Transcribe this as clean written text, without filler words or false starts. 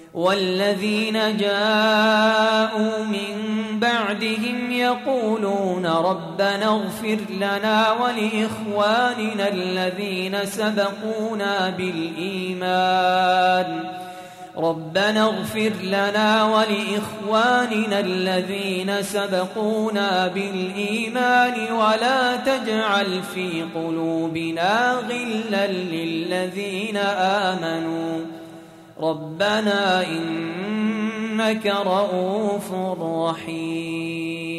والذين جاءوا من بعدهم يقولون ربنا اغفر لنا ولإخواننا الذين سبقونا بالإيمان ولا تجعل في قلوبنا غلا للذين آمنوا ربنا إنك رؤوف رحيم.